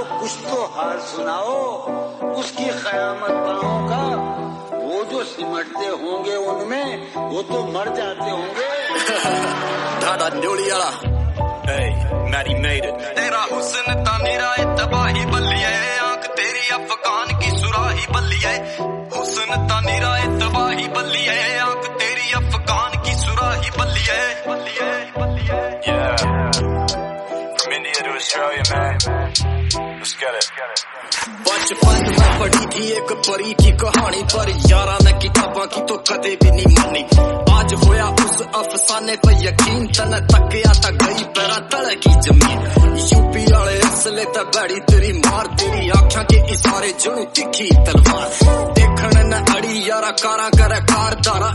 कुछ तो हाल सुनाओ उसकी क़यामत पाँव का। वो जो सिमटते होंगे उनमें वो तो मर जाते होंगे। ढाडा न्योली वाला मैरी मेड इट। तेरा हुस्न तानीरा तबाही बल्ली है, आंख तेरी अफगान की सुराही बल्ली है। हुस्न तानीरा तबाही बल्ली है, आंख तेरी अफगान की सुराही बल्ली है। Yeah, from India to Australia, man. Let's get it. बचपन में पढ़ी थी एक परी की कहानी, पर यारा ने किताबां की तो कदे भी नहीं मानी। आज होया उस अफसाने पर यकीन, तने तकिया तक गई पैरा तले की जमीन। यूपी वाले असले ते बैठी तेरी मार, तेरी आँखों के इशारे जुनू तिखी तलवार। देखने न अड़ी यारा कारा करे कारदारा,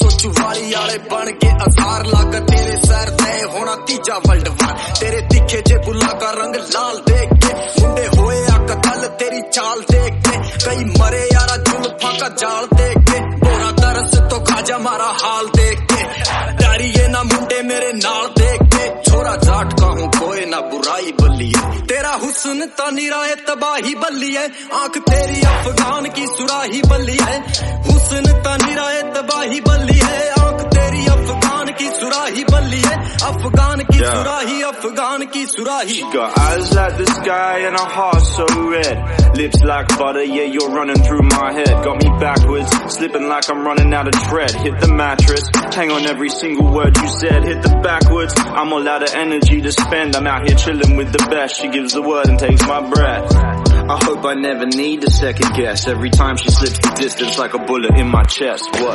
144 वाले बन के अजार लाग तेरे सैर तय होना तीजा वर्ल्ड वार। तेरे दिखे जे बुला का रंग लाल देख के मुंडे होए कल तेरी चाल देख के, कई मरे यारा जुल्फा का जाल देख के। बोरा तरस तो खाजा मारा हाल देख के, डरी ये ना मुंडे मेरे नाल देख के। छोरा जाट का हूँ कोई ना बुराई बल्ली है, तेरा हुस्न तानीरा तबाही बल्ली है। आंख तेरी अफगान की सुराही बल्ली है, हुस्न तानीरा तबाही बल्ली है। आंख तेरी अफगान की सुराही बल्ली है, अफगान की सुराही, अफगान की सुराही। She got eyes like the sky and her heart so red, lips like butter, yeah you're running through my head. Got me backwards, slipping like I'm running out of tread. Hit the mattress, hang on every single word you said. Hit the backwards, I'm all out of energy to spend. I'm out here chilling with the best, she gives the word and takes my breath. I hope I never need to second guess, every time she slips the distance like a bullet in my chest. What?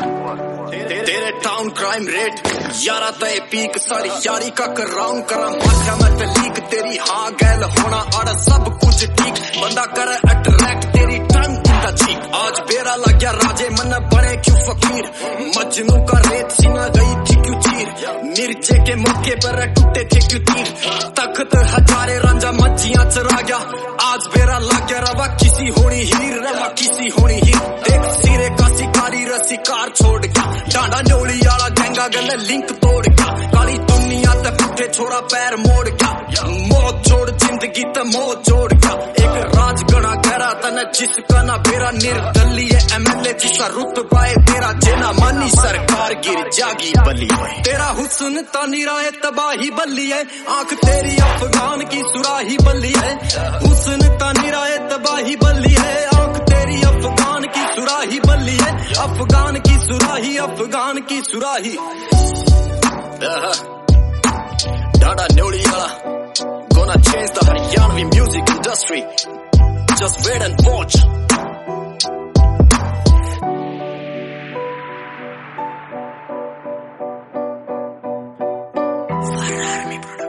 तेरे town crime rate यारा तय peak, सारी यारी का कराऊं करा माथा मैं leak. तेरी हाँ गैल होना और सब कुछ ठीक, बंदा करे अट्रैक्ट तेरी टंग इन द चीक। आज बेरा लग गया राजे मन बने क्यों फकीर, मजनू का रेत सीना गई थी क्यों चीर। मिर्चे के मौके पर टूटे थे क्यों तीर, तख्त हजारे रांझा मज्जियां चरा गया। आज बेरा लग गया रवा किसी होनी हीर, रवा किसी होनी हीर। देख सिरे का शिकारी रसिकार छोड़ गया, डांडा न्योली वाला गैंगा गले लिंक तोड़ गया। काली दुनिया ते पुठे छोड़ा पैर मोड़ गया, मौत छोड़ जिंदगी ते मौत जोड़ गया। एक राज गणा गहरा तने जिसका ना बेरा, निर्दलीय MLA जिसका रुतबा है तेरा, जेना मानी सरकार गिर जागी बली। तेरा हुस्न तानीरा तबाही बल्ली है, आंख तेरी अफगान की सुराही बल्ली है। हुस्न तानीरा तबाही बल्ली है, आंख तेरी अफगान की सुराही बल्ली है। अफगान की सुराही, अफगान की सुराही। Dada Gnoli wala, gonna change the Haryanvi music industry. Just wait and watch. Fire Army Production.